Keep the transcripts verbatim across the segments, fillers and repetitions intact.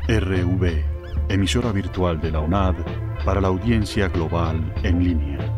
R V, emisora virtual de la UNAD para la audiencia global en línea.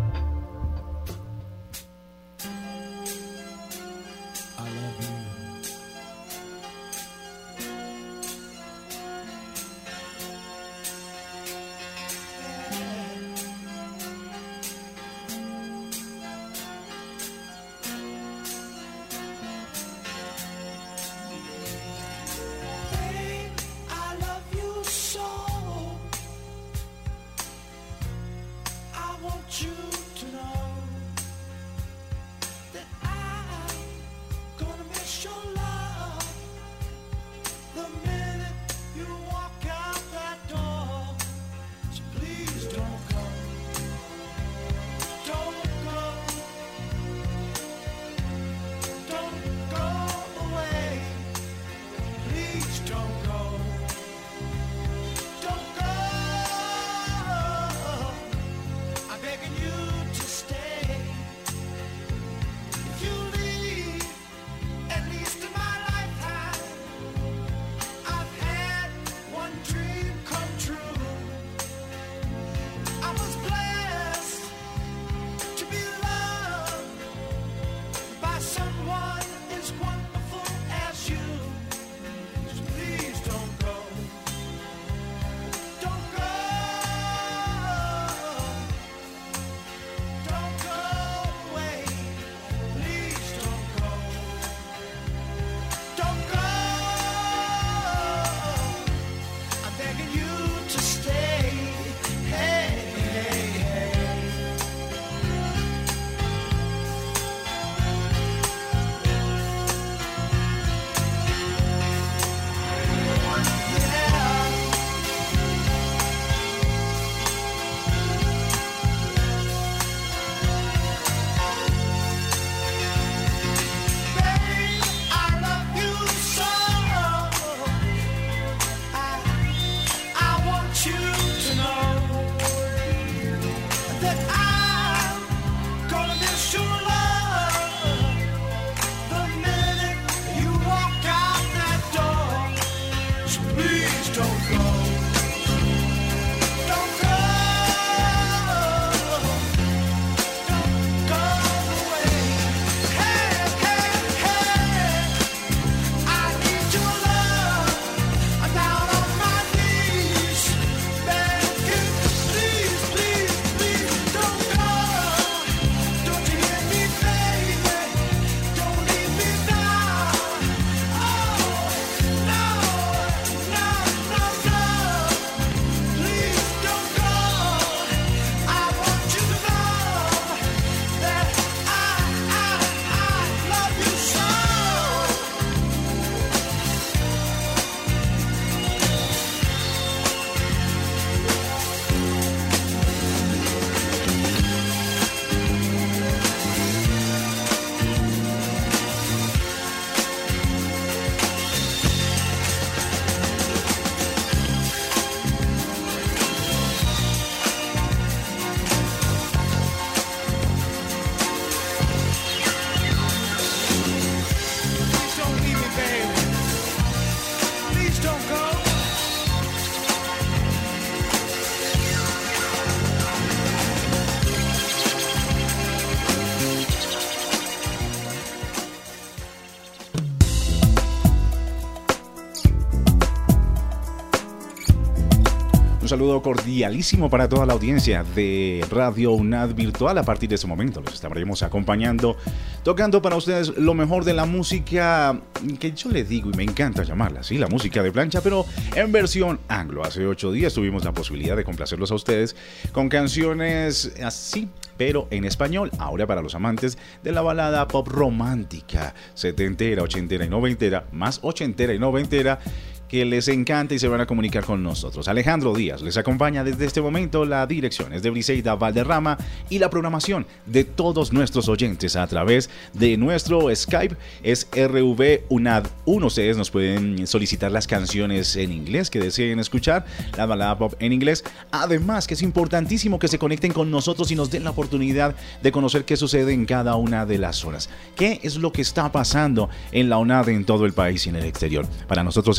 saludo cordialísimo para toda la audiencia de Radio UNAD Virtual. A partir de este momento los estaremos acompañando, tocando para ustedes lo mejor de la música que yo le digo y me encanta llamarla así, la música de plancha, pero en versión anglo. Hace ocho días tuvimos la posibilidad de complacerlos a ustedes con canciones así, pero en español. Ahora para los amantes de la balada pop romántica, setentera, ochentera y noventera, más ochentera y noventera, que les encanta y se van a comunicar con nosotros. Alejandro Díaz les acompaña desde este momento. La dirección es de Briseida Valderrama y la programación de todos nuestros oyentes a través de nuestro Skype es R V UNAD uno. Ustedes nos pueden solicitar las canciones en inglés que deseen escuchar, la balada pop en inglés. Además que es importantísimo que se conecten con nosotros y nos den la oportunidad de conocer qué sucede en cada una de las zonas. ¿Qué es lo que está pasando en la UNAD en todo el país y en el exterior? Para nosotros es importante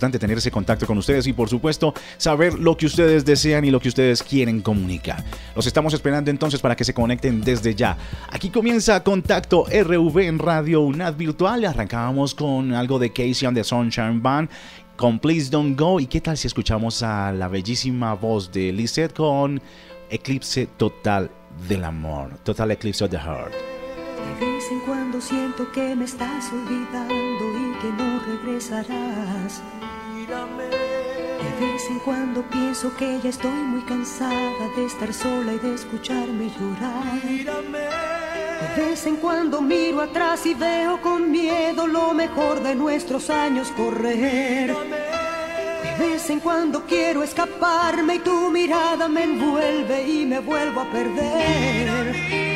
importante tener ese contacto con ustedes y por supuesto saber lo que ustedes desean y lo que ustedes quieren comunicar. Los estamos esperando entonces para que se conecten desde ya. Aquí comienza Contacto R V en Radio UNAD Virtual. Arrancábamos con algo de Casey and the Sunshine Band con Please Don't Go. ¿Y qué tal si escuchamos a la bellísima voz de Lisette con Eclipse Total del Amor? Total Eclipse of the Heart. De vez en cuando siento que me estás olvidando y que no regresarás. De vez en cuando pienso que ya estoy muy cansada de estar sola y de escucharme llorar. De vez en cuando miro atrás y veo con miedo lo mejor de nuestros años correr. De vez en cuando quiero escaparme y tu mirada me envuelve y me vuelvo a perder.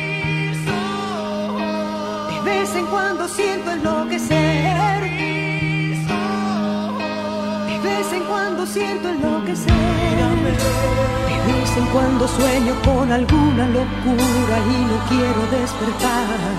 De vez en cuando siento enloquecer. De vez en cuando siento enloquecer. De vez en cuando sueño con alguna locura y no quiero despertar.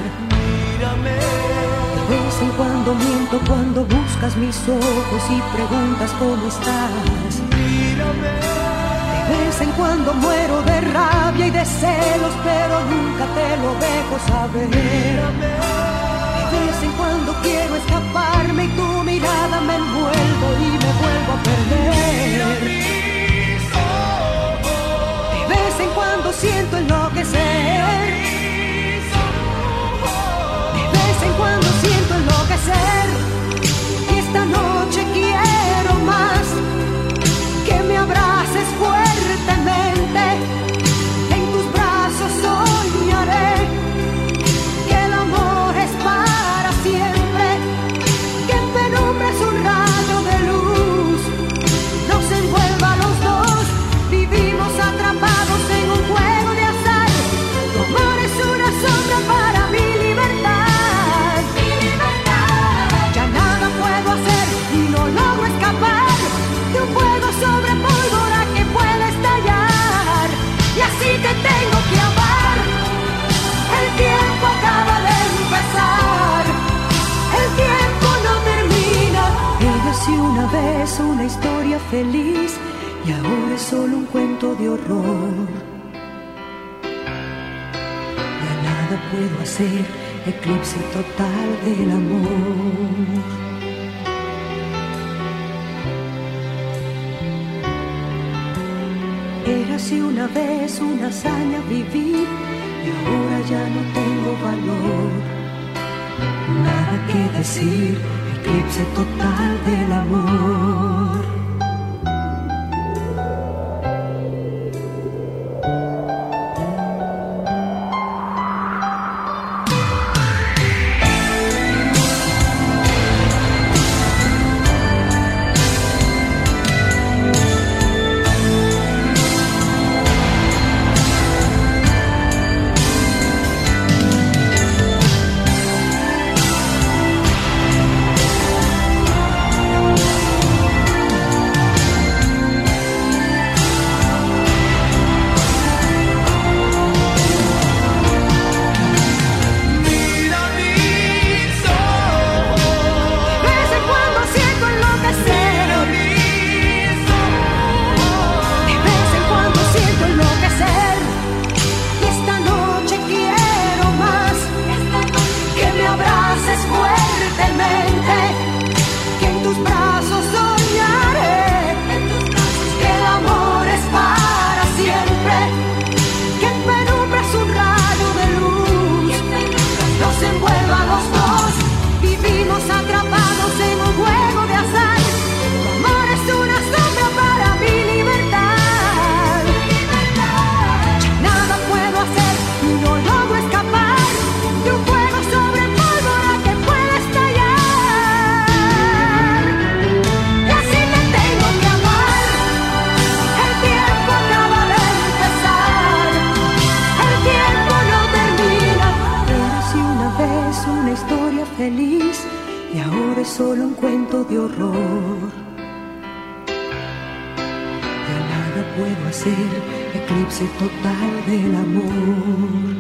De vez en cuando miento cuando buscas mis ojos y preguntas cómo estás. De vez en cuando muero de rabia y de celos, pero nunca te lo dejo saber. De vez en cuando quiero escaparme y tu mirada me envuelve y me vuelvo a perder. De vez en cuando siento enloquecer. De vez en cuando siento enloquecer. Y esta noche quiero más. Que me abraces fuertemente, en tus brazos soñaré, que el amor es para siempre, que en penumbra es un rayo de luz, nos envuelva a los dos, vivimos atrapados en un juego de azar, tu amor es una sombra para mi libertad, mi libertad, ya nada puedo hacer y no logro escapar de un fuego sobre pólvora que puede estallar y así te tengo que amar. El tiempo acaba de empezar, el tiempo no termina. Érase una vez una historia feliz y ahora es solo un cuento de horror. Ya nada puedo hacer, eclipse total del amor. Érase una vez una hazaña vivir y ahora ya no tengo valor. Nada que decir, eclipse total del amor. Solo un cuento de horror. Ya nada puedo hacer, eclipse total del amor.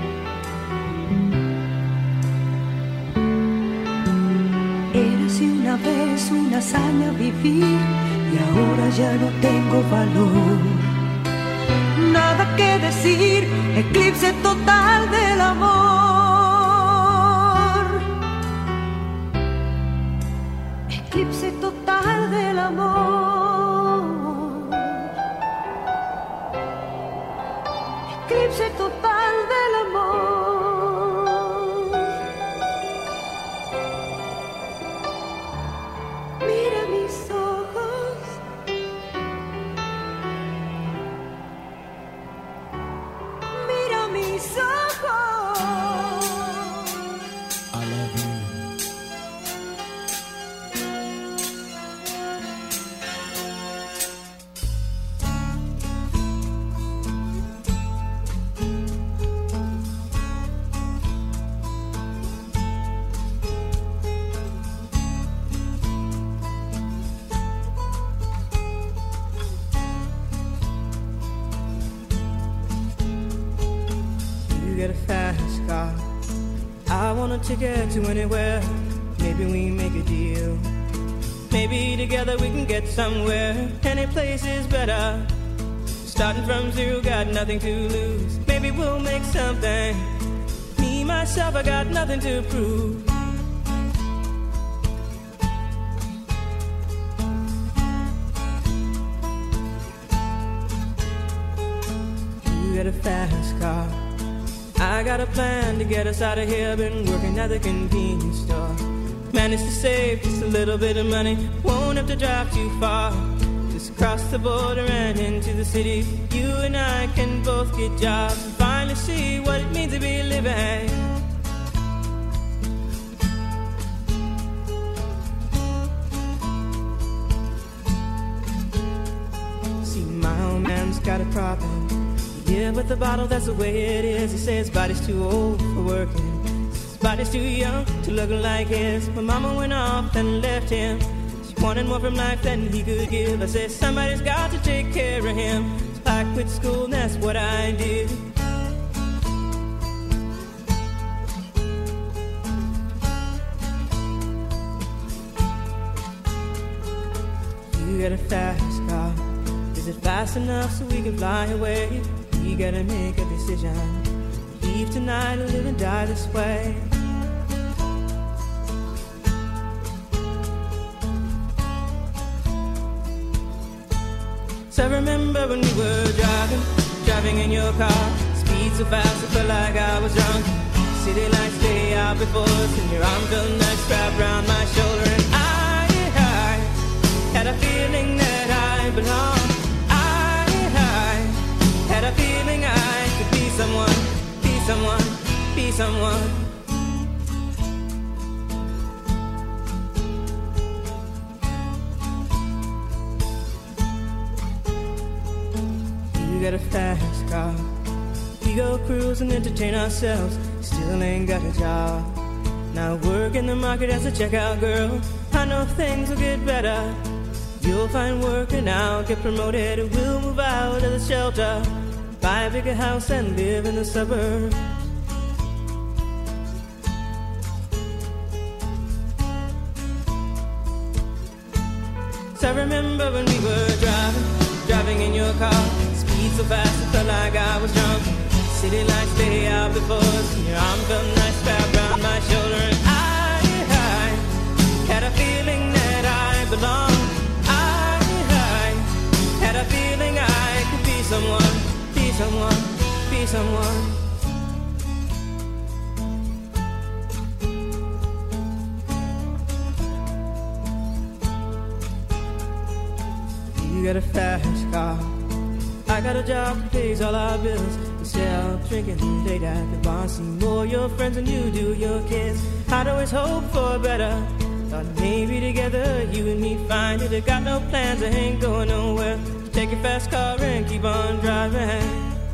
Érase una vez una hazaña vivir y ahora ya no tengo valor. Nada que decir, eclipse total del amor. Eclipse total del amor. Eclipse total del amor. Mira mis ojos. Mira mis ojos. I love you. Get a fast car. I want a ticket to anywhere. Maybe we make a deal. Maybe together we can get somewhere. Any place is better. Starting from zero, got nothing to lose. Maybe we'll make something. Me, myself, I got nothing to prove. You get a fast car. I got a plan to get us out of here. Been working at the convenience store. Managed to save just a little bit of money. Won't have to drive too far. Just cross the border and into the city. You and I can both get jobs and finally see what it means to be living. See, my old man's got a problem. Yeah, with the bottle, that's the way it is. He says his body's too old for working. His body's too young to look like his. My mama went off and left him. She wanted more from life than he could give. I said, somebody's got to take care of him. So I quit school and that's what I did. You got a fast car. Is it fast enough so we can fly away? We gotta make a decision. Leave tonight or live and die this way. So I remember when we were driving, driving in your car. Speed so fast I felt like I was drunk. City lights lay out before us, and your arm felt nice wrapped around my shoulder. And I, I had a feeling that I belonged. Had a feeling I could be someone, be someone, be someone. You got a fast car. We go cruise and entertain ourselves. Still ain't got a job. Now work in the market as a checkout girl. I know things will get better. You'll find work and I'll get promoted. We'll move out of the shelter, buy a bigger house and live in the suburbs. So I remember when we were driving, driving in your car. Speed so fast I felt like I was drunk. City lights lay out before us, and your arm felt nice wrapped around my shoulder. And I, I had a feeling that I belonged. Had a feeling I could be someone, be someone, be someone. You got a fast car. I got a job that pays all our bills. We sell drinking late at the bar. See more your friends than you do your kids. I'd always hope for better. Thought maybe together you and me find it. I got no plans, I ain't going nowhere. Take your fast car and keep on driving.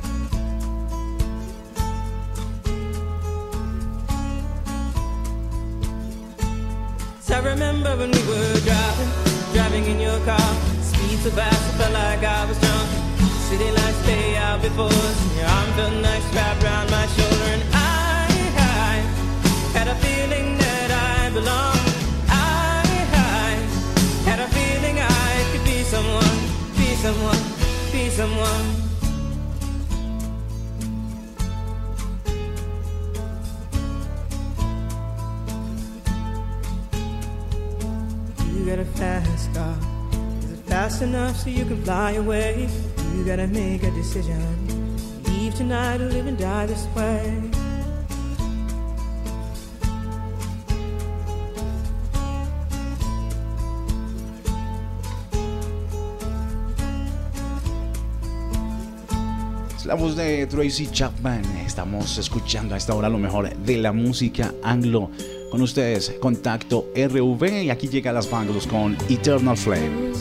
So I remember when we were driving, driving in your car. Speed so fast I felt like I was drunk. City lights lay out before us, and your arm felt nice wrapped around my shoulder. And I, I had a feeling that I belonged. I, I someone. You got a fast car. Is it fast enough so you can fly away? You gotta make a decision. Leave tonight or live and die this way. La voz de Tracy Chapman. Estamos escuchando a esta hora lo mejor de la música anglo. Con ustedes, Contacto R V. Y aquí llega Las Bangles con Eternal Flame.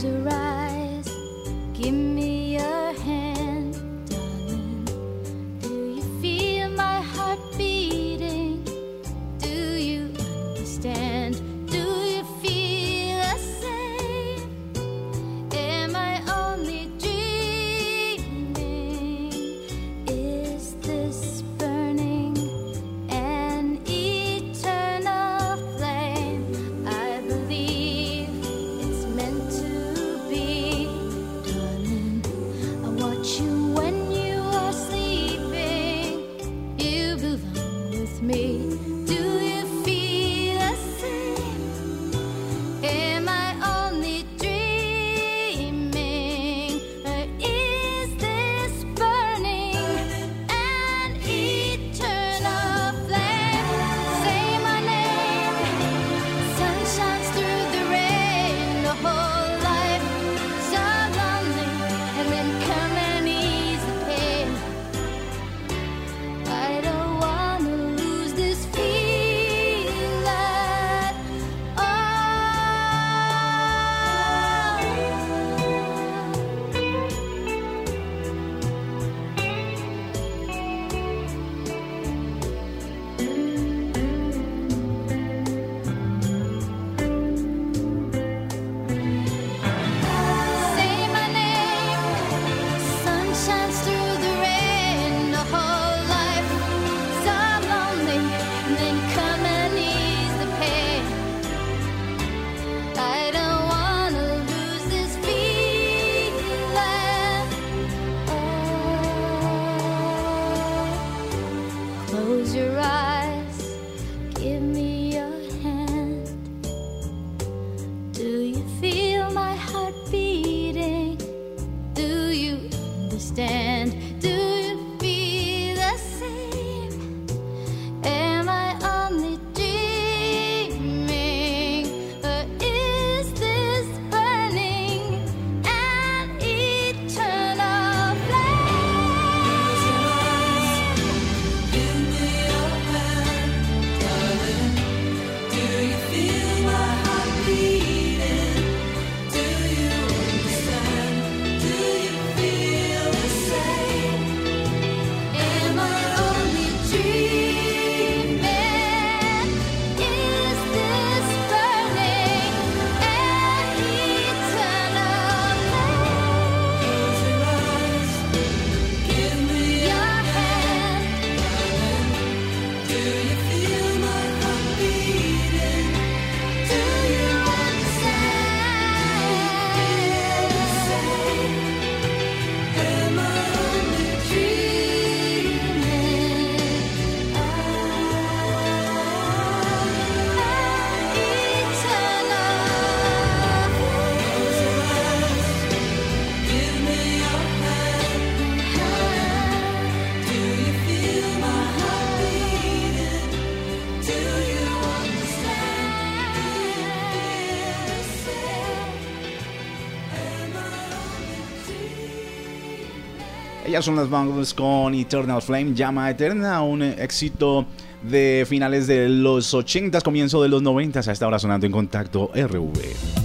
Ellas son las Bangles con Eternal Flame, Llama Eterna, un éxito de finales de los ochentas, comienzo de los noventas, a esta hora sonando en Contacto R V.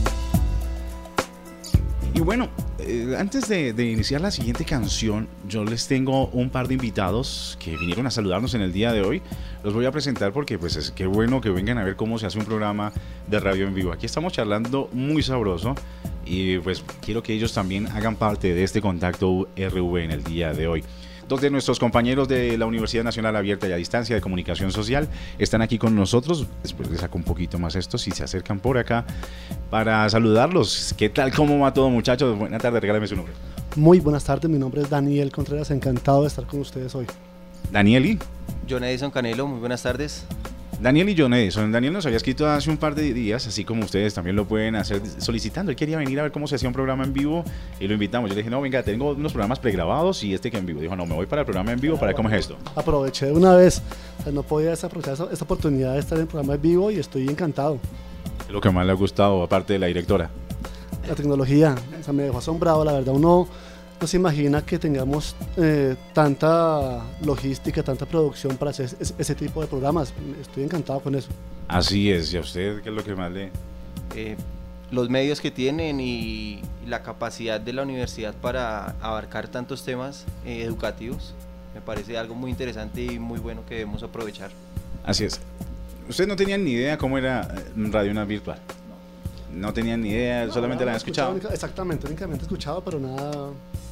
Y bueno, eh, antes de, de iniciar la siguiente canción, yo les tengo un par de invitados que vinieron a saludarnos en el día de hoy. Los voy a presentar porque pues es que bueno que vengan a ver cómo se hace un programa de radio en vivo. Aquí estamos charlando muy sabroso y pues quiero que ellos también hagan parte de este Contacto R V en el día de hoy. Dos de nuestros compañeros de la Universidad Nacional Abierta y a Distancia de Comunicación Social están aquí con nosotros. Después les saco un poquito más esto, si se acercan por acá, para saludarlos. ¿Qué tal? ¿Cómo va todo, muchachos? Buenas tardes, regálame su nombre. Muy buenas tardes, mi nombre es Daniel Contreras, encantado de estar con ustedes hoy. Daniel y... John Edison Canelo, muy buenas tardes. Daniel y John Edison. Daniel nos había escrito hace un par de días, así como ustedes también lo pueden hacer solicitando. Él quería venir a ver cómo se hacía un programa en vivo y lo invitamos. Yo le dije, no, venga, tengo unos programas pregrabados y este que en vivo. Dijo, no, me voy para el programa en vivo para ver cómo es esto. Aproveché de una vez, o sea, no podía desaprovechar esta, esta oportunidad de estar en el programa en vivo y estoy encantado. ¿Qué es lo que más le ha gustado, aparte de la directora? La tecnología, o sea, me dejó asombrado, la verdad. Uno no se imagina que tengamos eh, tanta logística, tanta producción para hacer ese, ese tipo de programas. Estoy encantado con eso. Así es. ¿Y a usted qué es lo que más le...? Eh, los medios que tienen y, y la capacidad de la universidad para abarcar tantos temas eh, educativos, me parece algo muy interesante y muy bueno que debemos aprovechar. Así es. ¿Ustedes no tenían ni idea cómo era Radio UNAD Virtual? No tenían ni idea, no, solamente no, la han escuchado. Única, exactamente, únicamente escuchado, pero nada...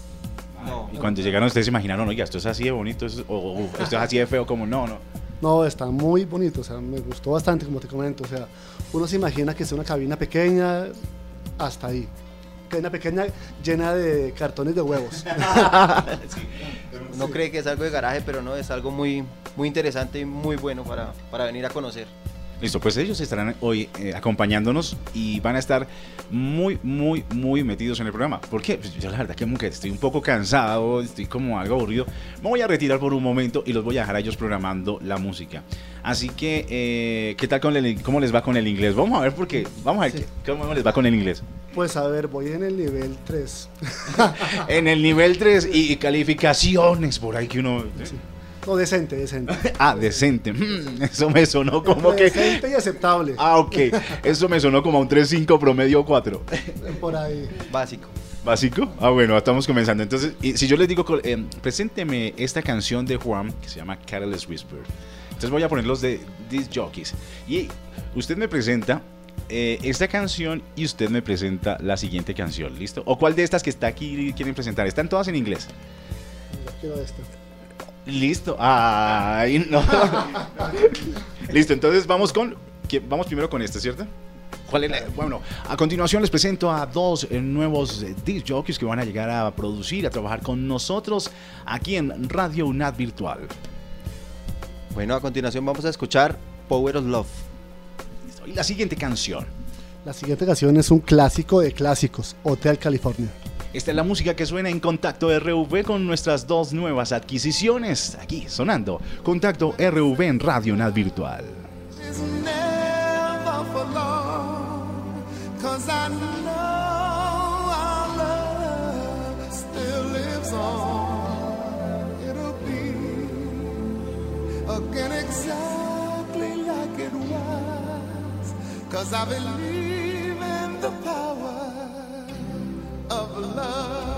No. Y cuando llegaron ustedes se imaginaron, oiga, esto es así de bonito, esto es, o, o esto es así de feo, como no, no. No, está muy bonito, o sea, me gustó bastante, como te comento, o sea, uno se imagina que es una cabina pequeña, hasta ahí. Cabina pequeña llena de cartones de huevos. Sí. Uno cree que es algo de garaje, pero no, es algo muy, muy interesante y muy bueno para, para venir a conocer. Listo, pues ellos estarán hoy eh, acompañándonos y van a estar muy, muy, muy metidos en el programa. ¿Por qué? Pues yo la verdad que como que estoy un poco cansado, estoy como algo aburrido. Me voy a retirar por un momento y los voy a dejar a ellos programando la música. Así que, eh, ¿qué tal con el, cómo les va con el inglés? Vamos a ver porque, vamos a ver sí. qué, cómo les va con el inglés. Pues a ver, voy en el nivel tres. En el nivel tres y, y calificaciones por ahí que uno... Sí. No, decente, decente. Ah, decente. Mm, eso me sonó como decente que... Decente y aceptable. Ah, ok. Eso me sonó como a un tres cinco promedio cuatro. Por ahí. Básico. ¿Básico? Ah, bueno, estamos comenzando. Entonces, y si yo les digo, eh, presénteme esta canción de Juan que se llama Careless Whisper. Entonces voy a poner los de Disc Jockeys. Y usted me presenta eh, esta canción y usted me presenta la siguiente canción, ¿listo? ¿O cuál de estas que está aquí quieren presentar? Están todas en inglés. Yo quiero esta. Listo. Ay, no. Listo, entonces vamos con... Vamos primero con esta, ¿cierto? ¿Cuál es la? Bueno, a continuación les presento a dos eh, nuevos eh, disc jockeys que van a llegar a producir, a trabajar con nosotros aquí en Radio UNAD Virtual. Bueno, a continuación vamos a escuchar Power of Love. Listo. Y la siguiente canción. La siguiente canción es un clásico de clásicos, Hotel California. Esta es la música que suena en Contacto R V con nuestras dos nuevas adquisiciones. Aquí sonando Contacto R V en Radio UNAD Virtual. Of love.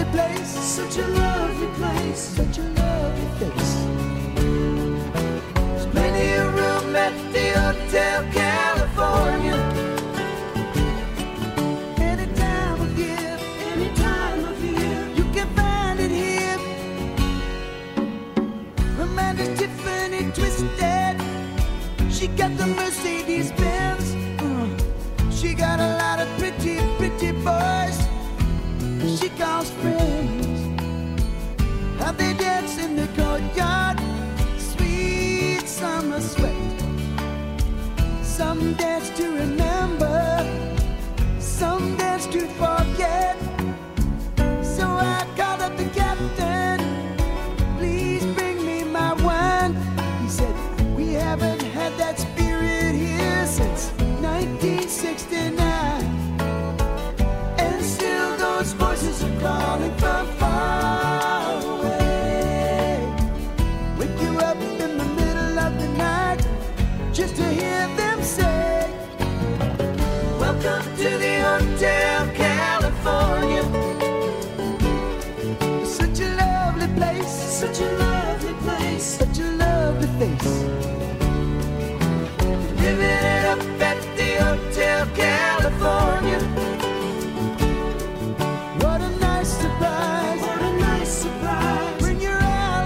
place, such a lovely place, such a lovely place. There's plenty of room at the Hotel California. Any time of year, any time of year, you can find it here. Her mind is Tiffany twisted. She got the Mercedes Benz. Uh, she got a lot of pretty, pretty boys she calls friends. How they dance in the courtyard, sweet summer sweat. Some dance to remember, some dance to forget. So I called up the captain, please bring me my wine. He said, we haven't had that spirit here since nineteen sixty-nine. And still those voices are calling from far away. Wake you up in the middle of the night just to hear them say, welcome to the Hotel California. Such a lovely place, such a lovely place, such a lovely face. Living it up at the Hotel California. What a nice surprise, what a nice surprise. Bring your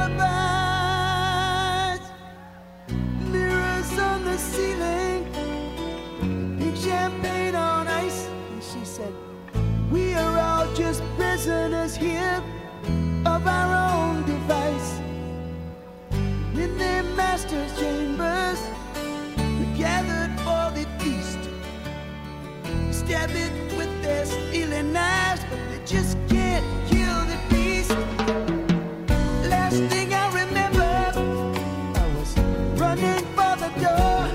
alibis. Mirrors on the ceiling, pink champagne on ice. And she said, we are all just prisoners here of our own device. In their master's chambers, we gathered for the feast. Stab it with their stealing knives, but they just can't kill the beast. Last thing I remember, I was running for the door.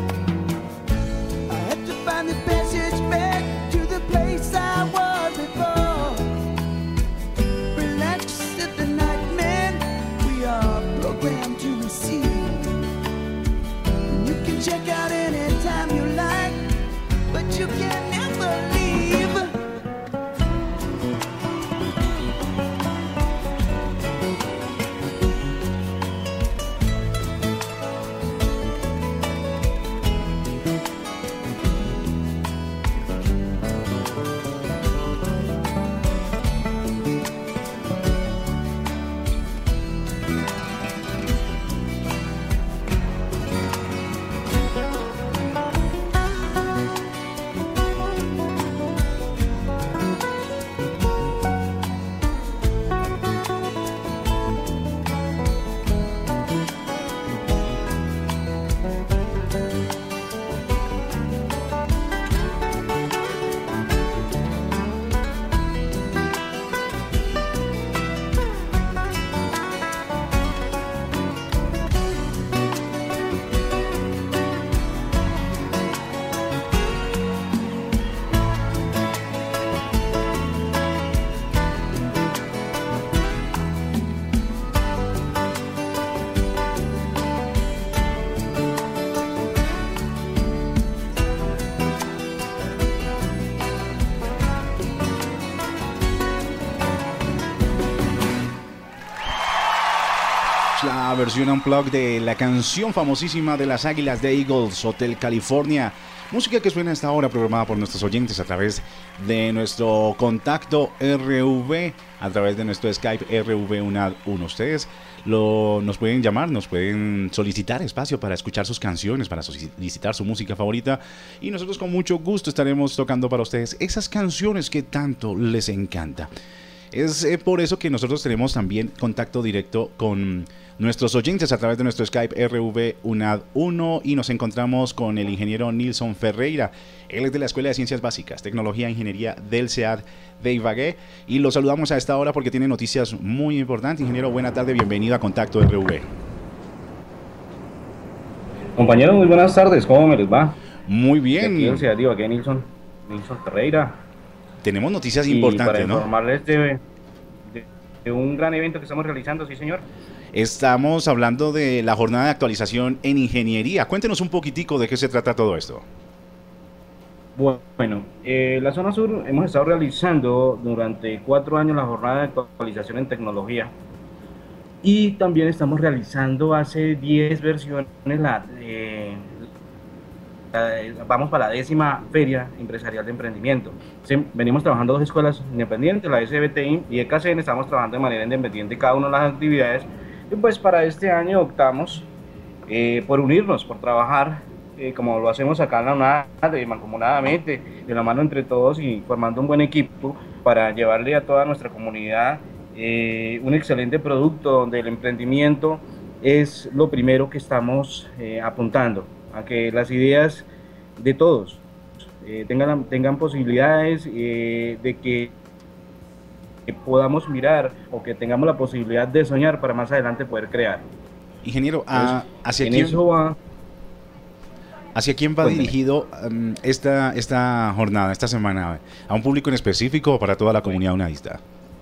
I had to find the passage back to the place I was before. Relax, said the nightman, we are programmed to receive. And you can check out anytime you like, but you can never leave. La versión unplugged de la canción famosísima de las Águilas de Eagles, Hotel California. Música que suena a esta hora, programada por nuestros oyentes a través de nuestro contacto R V, a través de nuestro Skype R V U N A D uno. Ustedes lo, nos pueden llamar, nos pueden solicitar espacio para escuchar sus canciones, para solicitar su música favorita, y nosotros con mucho gusto estaremos tocando para ustedes esas canciones que tanto les encanta. Es eh, por eso que nosotros tenemos también contacto directo con nuestros oyentes a través de nuestro Skype R V U N A D uno, y nos encontramos con el ingeniero Nilson Ferreira. Él es de la Escuela de Ciencias Básicas, Tecnología e Ingeniería del C E A D de Ibagué, y lo saludamos a esta hora porque tiene noticias muy importantes. Ingeniero, buena tarde, bienvenido a Contacto R V. Compañeros, muy buenas tardes, ¿cómo me les va? Muy bien. Aquí del C E A D de Ibagué, Nilson, Nilson Ferreira. Tenemos noticias y importantes, para ¿no? informarles de, de, de un gran evento que estamos realizando, sí señor. Estamos hablando de la jornada de actualización en ingeniería. Cuéntenos un poquitico de qué se trata todo esto. Bueno, eh, la zona sur hemos estado realizando durante cuatro años la jornada de actualización en tecnología y también estamos realizando hace diez versiones la, eh, la- vamos para la décima Feria Empresarial de Emprendimiento. Sí, venimos trabajando dos escuelas independientes, la S B T I y E K C N, estamos trabajando de manera independiente cada una de las actividades y pues para este año optamos eh, por unirnos, por trabajar, eh, como lo hacemos acá en la UNAD, eh, mancomunadamente, de la mano entre todos y formando un buen equipo para llevarle a toda nuestra comunidad eh, un excelente producto donde el emprendimiento es lo primero que estamos eh, apuntando, a que las ideas de todos eh, tengan, tengan posibilidades eh, de que que podamos mirar o que tengamos la posibilidad de soñar para más adelante poder crear. Ingeniero, ¿a- Entonces, ¿hacia en quién, eso va. hacia quién va Cuénteme. dirigido um, esta, esta jornada, esta semana? ¿A un público en específico o para toda la comunidad unadista?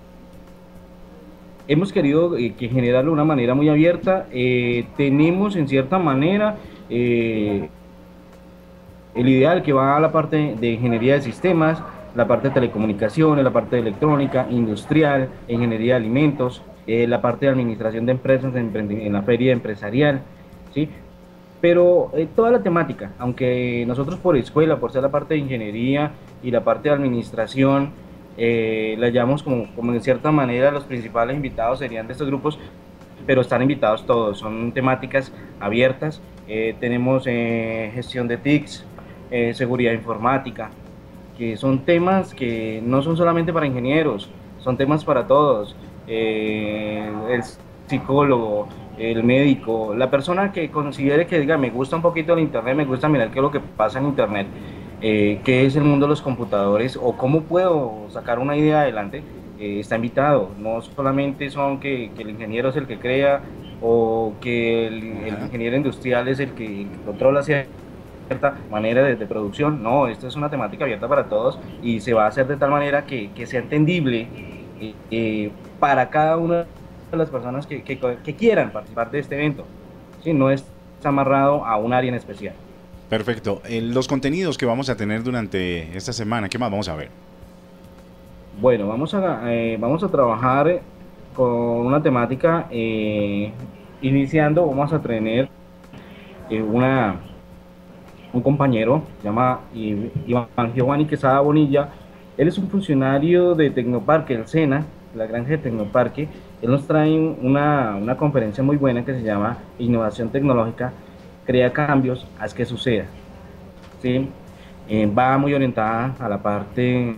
Hemos querido eh, que generarlo de una manera muy abierta. Eh, tenemos en cierta manera eh, el ideal que va a la parte de ingeniería de sistemas, la parte de telecomunicaciones, la parte de electrónica, industrial, ingeniería de alimentos, eh, la parte de administración de empresas en, en la feria empresarial, ¿sí? Pero eh, toda la temática, aunque nosotros por escuela, por ser la parte de ingeniería y la parte de administración, eh, la llamamos como, como en cierta manera los principales invitados serían de estos grupos, pero están invitados todos, son temáticas abiertas, eh, tenemos eh, gestión de T I Cs, eh, seguridad informática, que son temas que no son solamente para ingenieros, son temas para todos, eh, el psicólogo, el médico, la persona que considere que diga, me gusta un poquito el internet, me gusta mirar qué es lo que pasa en internet, eh, qué es el mundo de los computadores o cómo puedo sacar una idea adelante, eh, está invitado. No solamente son que, que el ingeniero es el que crea o que el, el ingeniero industrial es el que, el que controla cierta manera de, de producción. No, esto es una temática abierta para todos y se va a hacer de tal manera que, que sea entendible eh, eh, para cada una de las personas que, que, que quieran participar de este evento. ¿Sí? No está amarrado a un área en especial. Perfecto. Eh, los contenidos que vamos a tener durante esta semana, ¿qué más vamos a ver? Bueno, vamos a, eh, vamos a trabajar con una temática, eh, iniciando, vamos a tener eh, una, un compañero, se llama I- Iván Giovanni Quesada Bonilla. Él es un funcionario de Tecnoparque, el SENA, la granja de Tecnoparque. Él nos trae una, una conferencia muy buena que se llama Innovación Tecnológica, crea cambios, haz que suceda. ¿Sí? Eh, va muy orientada a la parte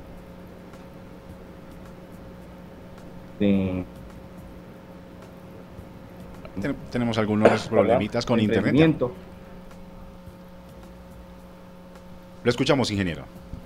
de... Ten- tenemos algunos problemitas con internet. emprendimiento. Lo escuchamos, ingeniero.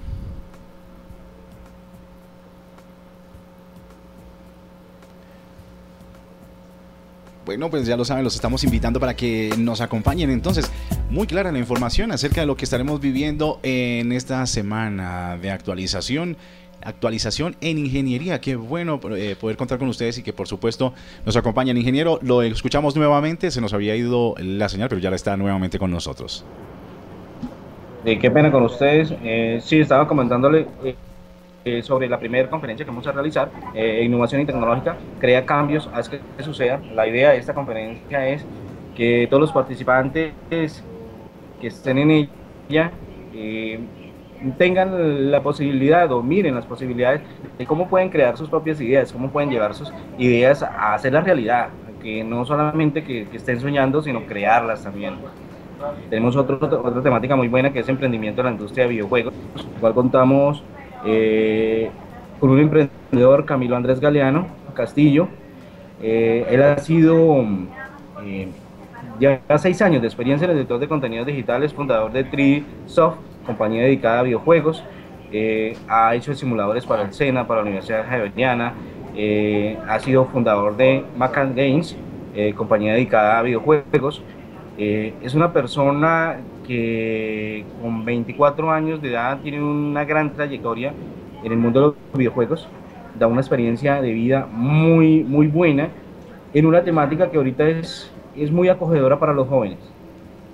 Bueno, pues ya lo saben, los estamos invitando para que nos acompañen. Entonces, muy clara la información acerca de lo que estaremos viviendo en esta semana de actualización. Actualización en ingeniería. Qué bueno eh, poder contar con ustedes y que por supuesto nos acompañan. Ingeniero, lo escuchamos nuevamente. Se nos había ido la señal, pero ya la está nuevamente con nosotros. Eh, qué pena con ustedes. Eh, sí, estaba comentándole eh, eh, sobre la primera conferencia que vamos a realizar, eh, Innovación y Tecnológica, crea cambios, haz que suceda. La idea de esta conferencia es que todos los participantes que estén en ella eh, tengan la posibilidad o miren las posibilidades de cómo pueden crear sus propias ideas, cómo pueden llevar sus ideas a hacer la realidad, que no solamente que, que estén soñando, sino crearlas también. Tenemos otro, otra temática muy buena que es emprendimiento en la industria de videojuegos, el cual contamos eh, con un emprendedor, Camilo Andrés Galeano Castillo. Eh, él ha sido eh, ya seis años de experiencia en el sector de contenidos digitales, fundador de tres D Soft, compañía dedicada a videojuegos. Eh, ha hecho simuladores para el SENA, para la Universidad Javeriana. Eh, ha sido fundador de Macan Games, eh, compañía dedicada a videojuegos. Eh, es una persona que con veinticuatro años de edad tiene una gran trayectoria en el mundo de los videojuegos, da una experiencia de vida muy, muy buena en una temática que ahorita es, es muy acogedora para los jóvenes.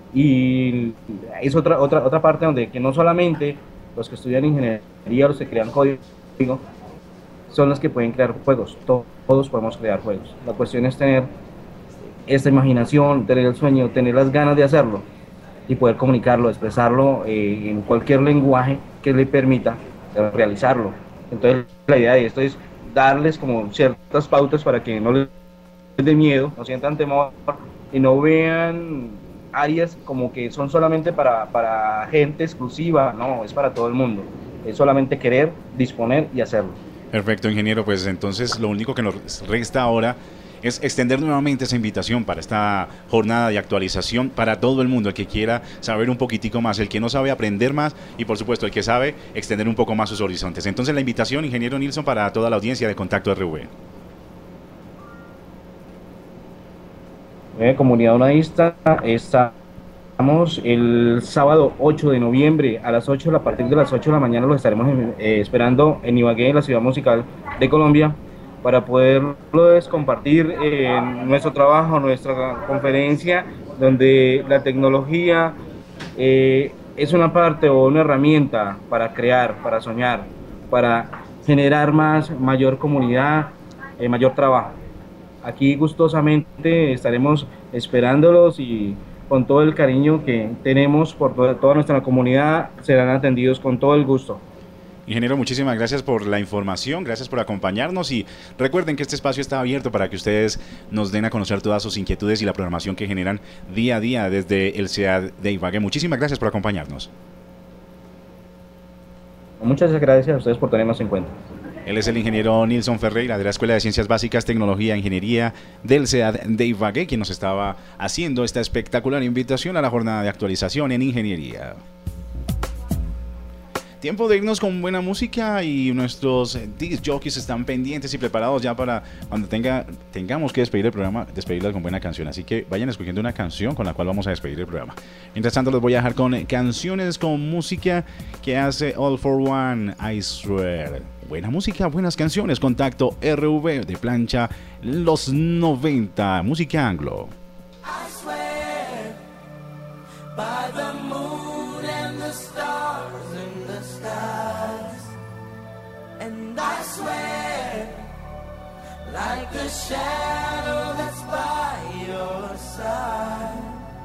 Y es otra, otra, otra parte donde que no solamente los que estudian ingeniería, los que crean código, son los que pueden crear juegos. Todos, todos podemos crear juegos. La cuestión es tener esta imaginación, tener el sueño, tener las ganas de hacerlo y poder comunicarlo, expresarlo eh, en cualquier lenguaje que le permita realizarlo. Entonces la idea de esto es darles como ciertas pautas para que no les dé miedo, no sientan temor y no vean áreas como que son solamente para, para gente exclusiva. No, es para todo el mundo. Es solamente querer, disponer y hacerlo. Perfecto, ingeniero. Pues entonces lo único que nos resta ahora es extender nuevamente esa invitación para esta jornada de actualización para todo el mundo, el que quiera saber un poquitico más, el que no sabe aprender más y por supuesto el que sabe extender un poco más sus horizontes. Entonces la invitación, ingeniero Nilson, para toda la audiencia de Contacto R V. Eh, comunidad unadista, estamos el sábado ocho de noviembre a las ocho, a partir de las ocho de la mañana los estaremos eh, esperando en Ibagué, la ciudad musical de Colombia, para poderles compartir eh, nuestro trabajo, nuestra conferencia, donde la tecnología eh, es una parte o una herramienta para crear, para soñar, para generar más, mayor comunidad, eh, mayor trabajo. Aquí gustosamente estaremos esperándolos y con todo el cariño que tenemos por toda, toda nuestra comunidad serán atendidos con todo el gusto. Ingeniero, muchísimas gracias por la información, gracias por acompañarnos y recuerden que este espacio está abierto para que ustedes nos den a conocer todas sus inquietudes y la programación que generan día a día desde el C E A D de Ibagué. Muchísimas gracias por acompañarnos. Muchas gracias a ustedes por tenernos en cuenta. Él es el ingeniero Nilson Ferreira de la Escuela de Ciencias Básicas, Tecnología e Ingeniería del C E A D de Ibagué, quien nos estaba haciendo esta espectacular invitación a la jornada de actualización en ingeniería. Tiempo de irnos con buena música y nuestros disc jockeys están pendientes y preparados ya para cuando tenga, tengamos que despedir el programa, despedirlas con buena canción. Así que vayan escogiendo una canción con la cual vamos a despedir el programa. Mientras tanto, los voy a dejar con canciones con música que hace All for One, I Swear. Buena música, buenas canciones. Contacto R V de plancha los noventa, música anglo. I swear by the moon and the stars in the skies, and I swear like a shadow that's by your side.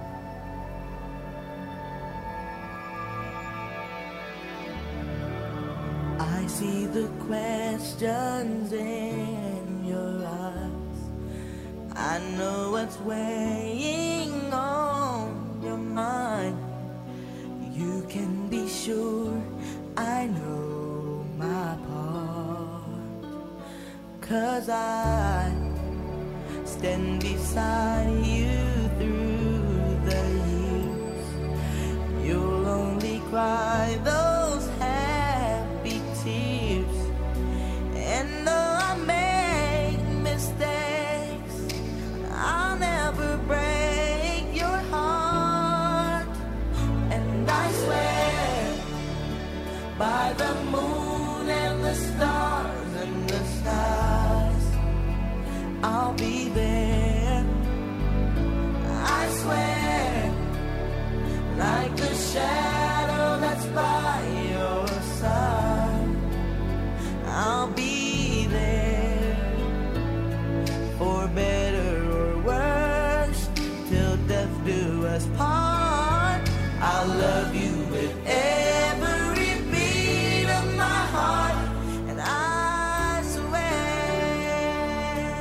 I see the questions in your eyes. I know what's weighing on your mind. You can be sure I know my part, 'cause I stand beside you through the years. You'll only cry those happy tears, and though I make mistakes, I'll never break your heart. And I swear by the moon and the stars and the skies, I'll be there. I swear like the shadow that's by your side, I'll be there for better or worse, till death do us part. I'll love you with every beat of my heart, and I swear.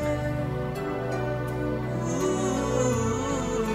Ooh.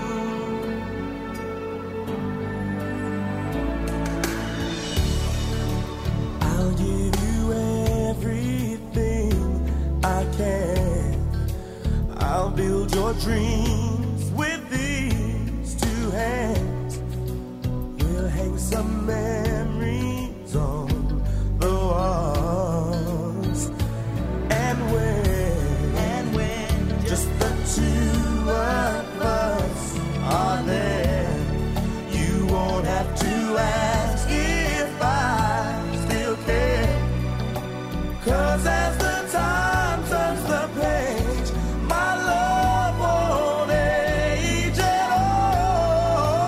I'll give you everything I can. I'll build your dreams with these two hands. We'll hang some memories on the walls. And when, and when just the two of us are there, you won't have to ask if I still care. 'Cause as the time turns the page, my love won't age at all.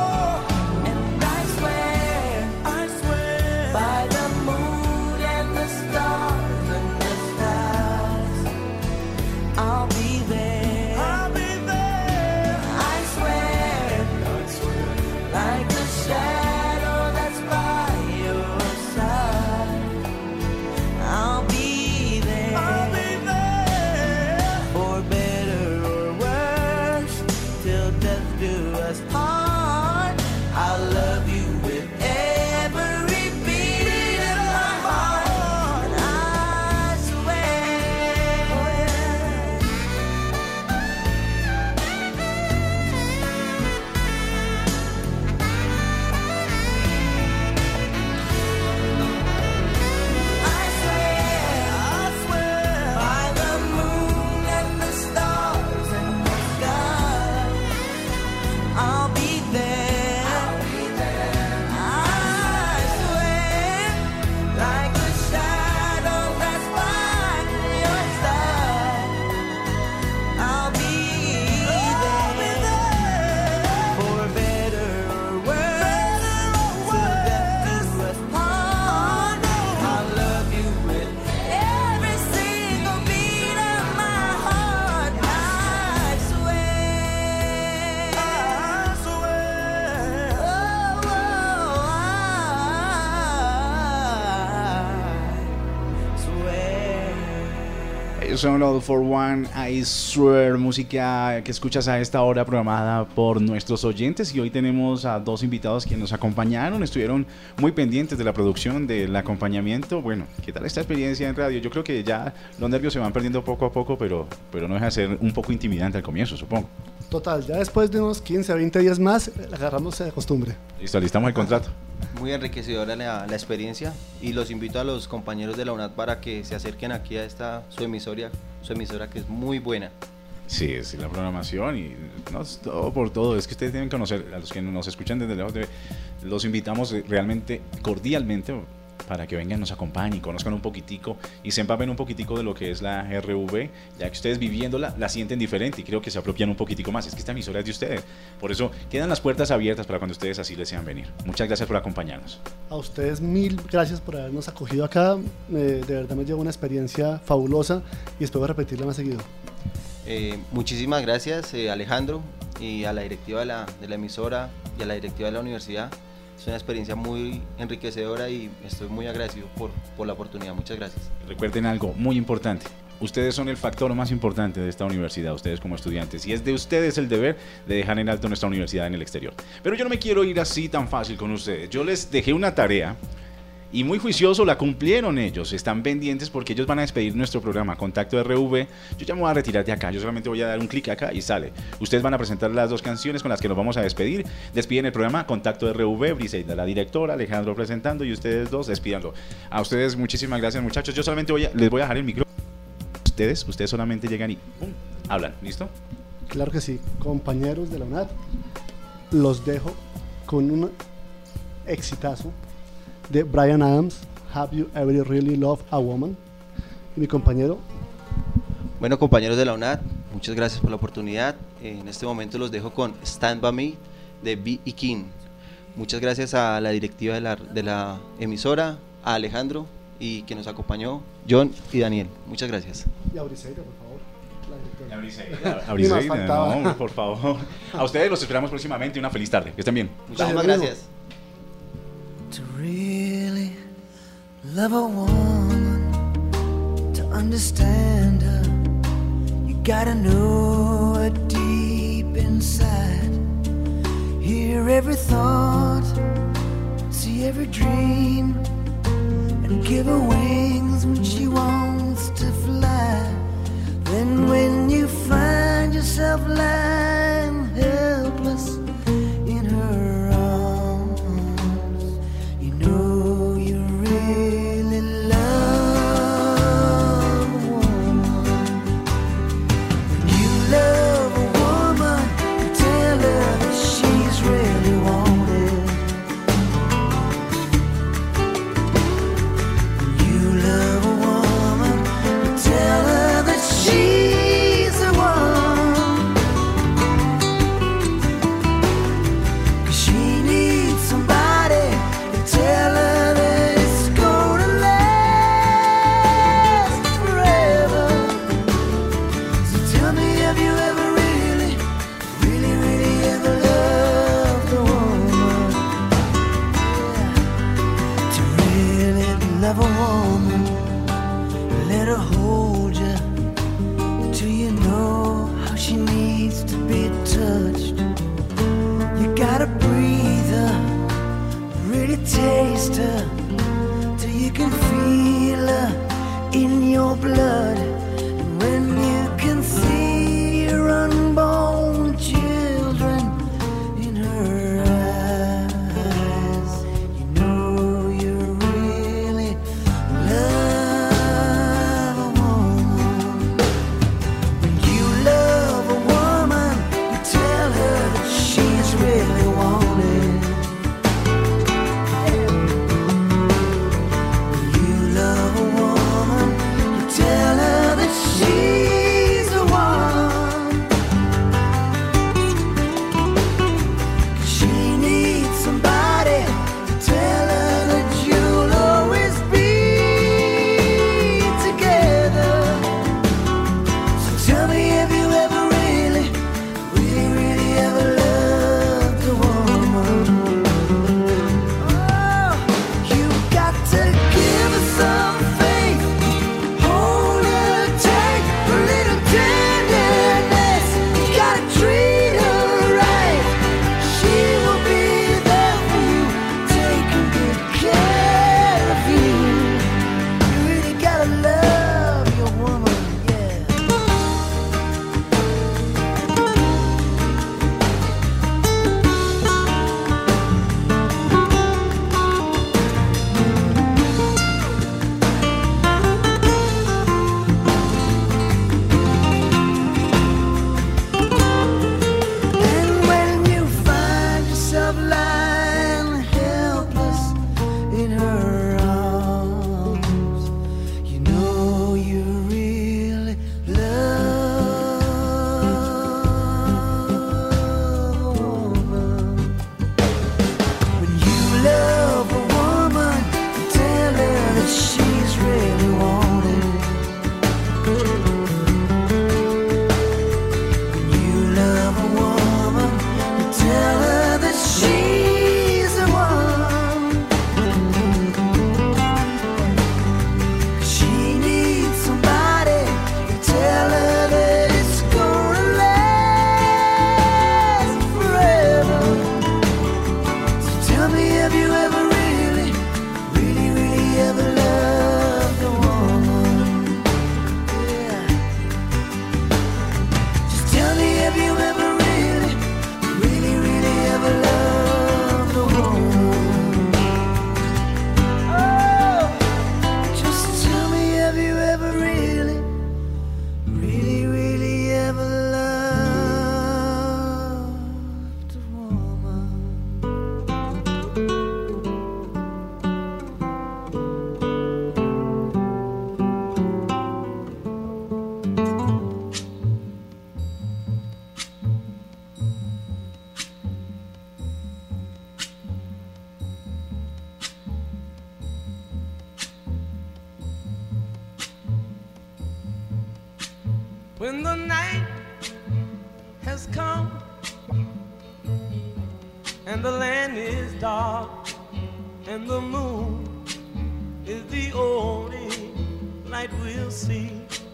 I Sound All for One, I Swear, música que escuchas a esta hora programada por nuestros oyentes. Y hoy tenemos a dos invitados que nos acompañaron, estuvieron muy pendientes de la producción, del acompañamiento. Bueno, ¿qué tal esta experiencia en radio? Yo creo que ya los nervios se van perdiendo poco a poco, pero, pero no deja de ser un poco intimidante al comienzo, supongo. Total, ya después de unos quince a veinte días más, agarramos de costumbre. Listo, alistamos el contrato. Muy enriquecedora la, la experiencia y los invito a los compañeros de la UNAD para que se acerquen aquí a esta su emisora, su emisora que es muy buena. Sí, sí, la programación y no, todo por todo. Es que ustedes tienen que conocer, a los que nos escuchan desde lejos, de, los invitamos realmente cordialmente para que vengan, nos acompañen, conozcan un poquitico y se empapen un poquitico de lo que es la R V, ya que ustedes viviéndola la sienten diferente y creo que se apropian un poquitico más. Es que esta emisora es de ustedes, por eso quedan las puertas abiertas para cuando ustedes así desean venir. Muchas gracias por acompañarnos. A ustedes mil gracias por habernos acogido acá, eh, de verdad me llevo una experiencia fabulosa y espero repetirla más seguido. Eh, muchísimas gracias eh, Alejandro y a la directiva de la, de la emisora y a la directiva de la universidad. Es una experiencia muy enriquecedora y estoy muy agradecido por, por la oportunidad. Muchas gracias. Recuerden algo muy importante. Ustedes son el factor más importante de esta universidad, ustedes como estudiantes, y es de ustedes el deber de dejar en alto nuestra universidad en el exterior. Pero yo no me quiero ir así tan fácil con ustedes. Yo les dejé una tarea y muy juicioso la cumplieron ellos. Están pendientes porque ellos van a despedir nuestro programa Contacto R V. Yo ya me voy a retirar de acá, yo solamente voy a dar un clic acá y sale. Ustedes van a presentar las dos canciones con las que nos vamos a despedir. Despiden el programa Contacto R V, Briseida, la directora, Alejandro presentando y ustedes dos despídanlo. A ustedes muchísimas gracias, muchachos. Yo solamente voy a, les voy a dejar el micrófono. Ustedes, ustedes solamente llegan y pum, hablan, ¿listo? Claro que sí, compañeros de la UNAD, los dejo con un exitazo de Bryan Adams, Have You Ever Really Loved a Woman? Y mi compañero. Bueno, compañeros de la UNAD, muchas gracias por la oportunidad. En este momento los dejo con Stand By Me de B E. King. Muchas gracias a la directiva de la, de la emisora, a Alejandro y que nos acompañó, John y Daniel. Muchas gracias. Y a Briseida, por favor. A Briseida, a Briseida, no, hombre, por favor. A ustedes los esperamos próximamente. Una feliz tarde. Que estén bien. Muchísimas gracias. To really love a woman, to understand her, you gotta know her deep inside. Hear every thought, see every dream, and give her wings when she wants to fly. Then when you find yourself lying helpless in her arms, you know you really love a woman. When you love a woman, you tell her that she's really wanted. When you love a woman, When the night has come and the land is dark and the moon is the only light we'll see.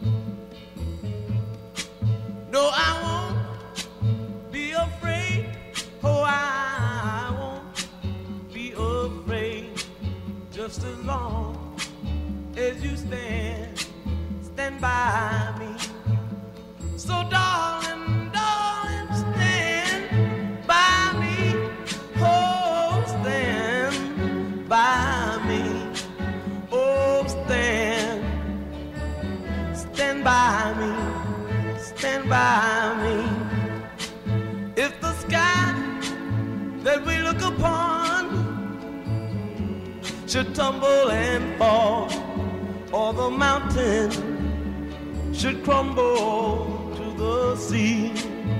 No, I won't be afraid. Oh, I won't be afraid. Just as long as you stand, stand by me. So darling, darling, stand by me. Oh, stand by me. Oh, stand, stand by me. Stand by me. If the sky that we look upon should tumble and fall, or the mountain should crumble to the sea,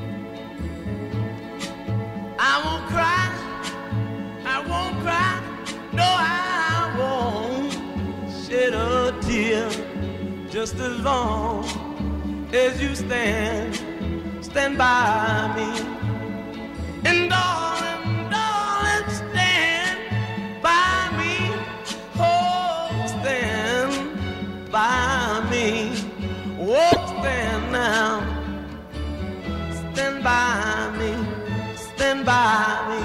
I won't cry, I won't cry, no, I won't shed a tear. Just as long as you stand, stand by me. And darling, darling, stand by me. Oh, stand by me. Oh, stand now. Stand by me. Stand by me.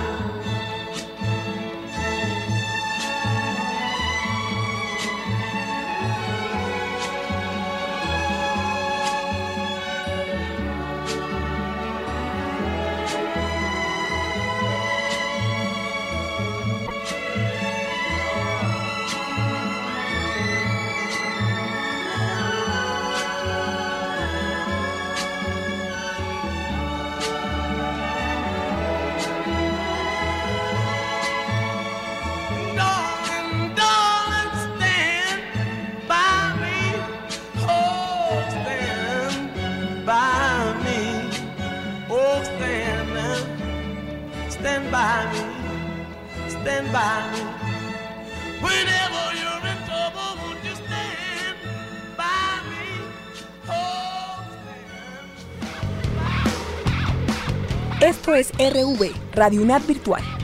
Stand by me, stand by me. Whenever you're in trouble, won't you stand by me? Oh, stand by me. Esto es R V, Radio UNAD Virtual.